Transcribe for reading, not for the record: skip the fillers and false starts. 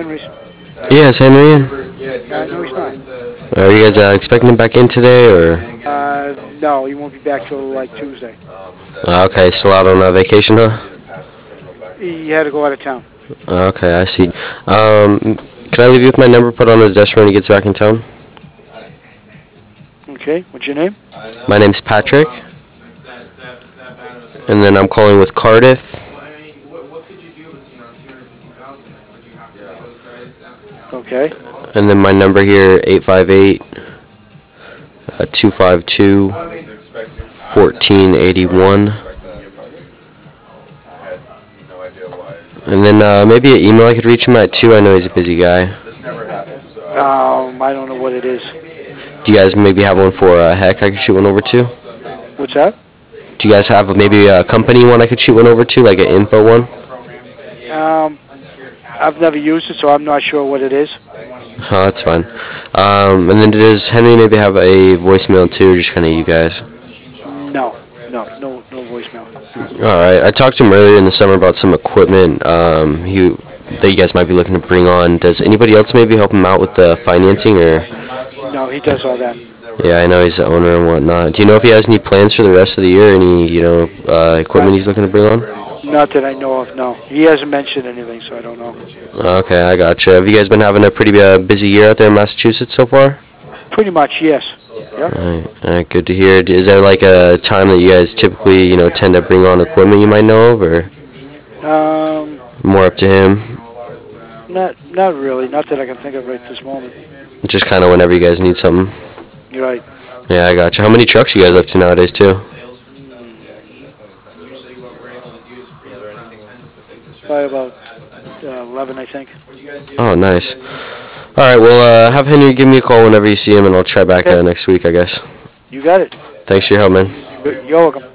Henry's. Yeah, is Henry in? No, he's not. Are you guys expecting him back in today, or? No, he won't be back till like Tuesday. Okay, still out on vacation, huh? He had to go out of town. Okay, I see. Can I leave you with my number put on his desk when he gets back in town? Okay, what's your name? My name's Patrick, and then I'm calling with Cardiff. Okay. And then my number here, 858 252 1481. And then maybe an email I could reach him at too. I know he's a busy guy. I don't know what it is. Do you guys maybe have one for Heck I could shoot one over to? What's that? Do you guys have maybe a company one I could shoot one over to, like an info one? I've never used it, so I'm not sure what it is. Oh, that's fine. And then does Henry maybe have a voicemail too, or just kind of you guys? No voicemail. All right. I talked to him earlier in the summer about some equipment that you guys might be looking to bring on. Does anybody else maybe help him out with the financing, or? No, he does all that. Yeah, I know he's the owner and whatnot. Do you know if he has any plans for the rest of the year? Any equipment he's looking to bring on? Not that I know of. No, he hasn't mentioned anything, so I don't know. Okay, I gotcha. Have you guys been having a pretty busy year out there in Massachusetts so far? Pretty much, yes. Yep. All right, good to hear. Is there like a time that you guys typically, tend to bring on equipment you might know of, or more up to him? Not really. Not that I can think of right this moment. Just kind of whenever you guys need something. You're right. Yeah, I gotcha. How many trucks you guys up to nowadays, too? Probably about 11, I think. Oh, nice. All right, well, have Henry give me a call whenever you see him, and I'll try back next week, I guess. You got it. Thanks for your help, man. You're welcome.